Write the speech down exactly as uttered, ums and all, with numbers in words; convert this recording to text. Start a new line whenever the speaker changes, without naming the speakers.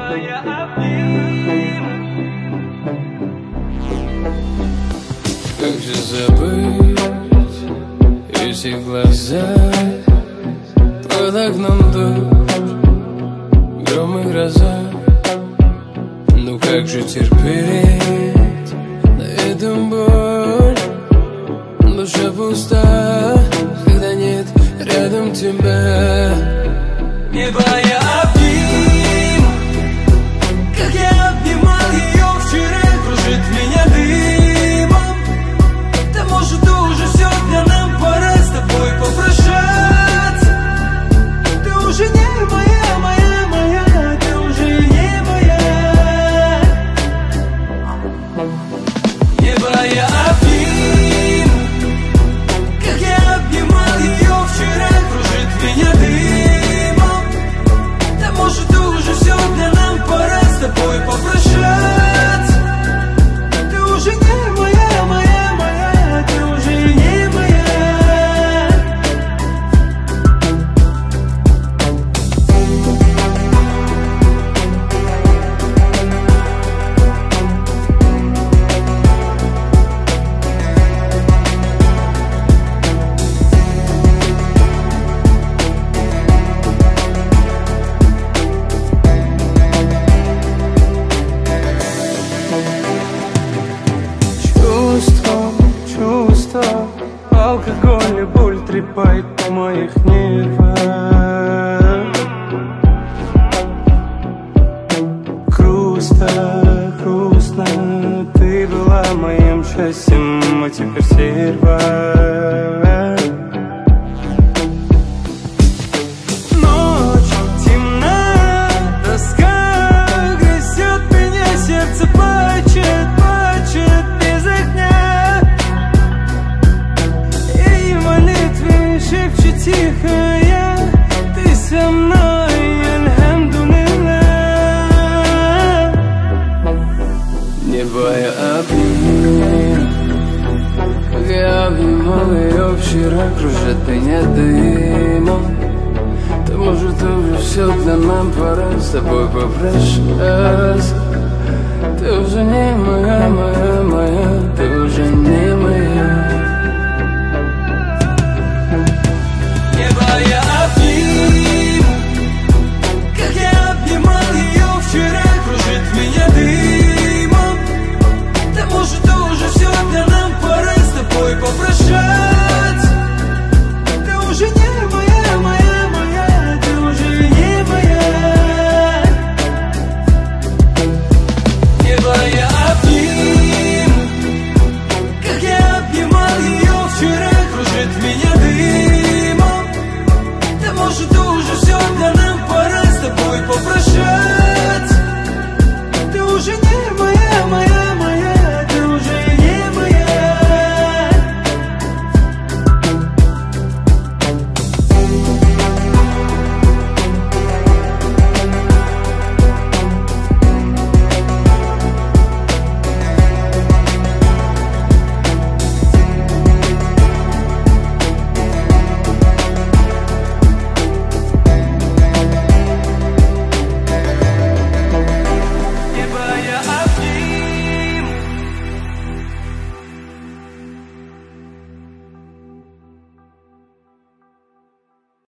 Как же забыть эти глаза? Под окном дождь, гром и гроза. Ну как же терпеть на этом боль? Душа пуста, когда нет рядом тебя. Небо я обним, как я обнимал ее вчера. Кружит меня дымом. Да может уже все, для нам пора с тобой попрощаться. Ты уже не моя, моя, моя, ты уже не моя. Небо я обним, как я обнимал ее вчера. Кружит меня дымом. Да может уже все, для нам пора с тобой попрощаться. Ты уже не моя, моя, моя, ты уже не моя. Чувство, чувство, алкоголь и боль трепает по моих нервах. Грустно, грустно, ты была моим счастьем, а теперь стерва. Ночь темна, тоска грызет меня, сердце плачет, плачет без огня. И в молитве шепчет тихо я: ты со мной, альхамдулиллах. Небо я обниму, как я обнимал ее вчера. Кружит меня дымом. Да может уже все, для нам пора с тобой попрощаться. Ты уже не моя, моя, моя.